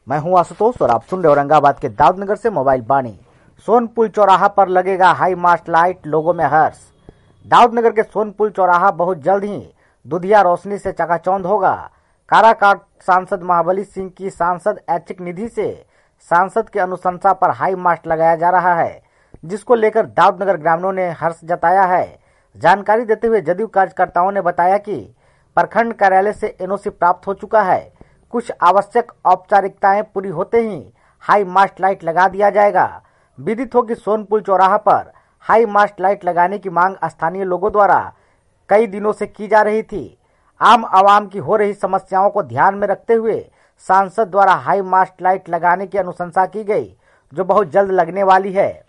मैं हूं आशुतोष और आप सुन रहे औरंगाबाद के दाऊदनगर से मोबाइल बानी। सोनपुर चौराहा पर लगेगा हाई मास्ट लाइट, लोगों में हर्ष। दाऊदनगर के सोनपुर चौराहा बहुत जल्द ही दुधिया रोशनी से चकाचौंध होगा। काराकाट सांसद महाबली सिंह की सांसद ऐच्छिक निधि से सांसद के अनुशंसा पर हाई मास्ट लगाया जा रहा है, जिसको लेकर दाऊदनगर ग्रामीणों ने हर्ष जताया है। जानकारी देते हुए जदयू कार्यकर्ताओं ने बताया कि प्रखंड कार्यालय से एनओसी प्राप्त हो चुका है। कुछ आवश्यक औपचारिकताएं पूरी होते ही हाई मास्ट लाइट लगा दिया जाएगा। विदित हो कि सोनपुर चौराहा पर हाई मास्ट लाइट लगाने की मांग स्थानीय लोगों द्वारा कई दिनों से की जा रही थी। आम आवाम की हो रही समस्याओं को ध्यान में रखते हुए सांसद द्वारा हाई मास्ट लाइट लगाने की अनुशंसा की गई, जो बहुत जल्द लगने वाली है।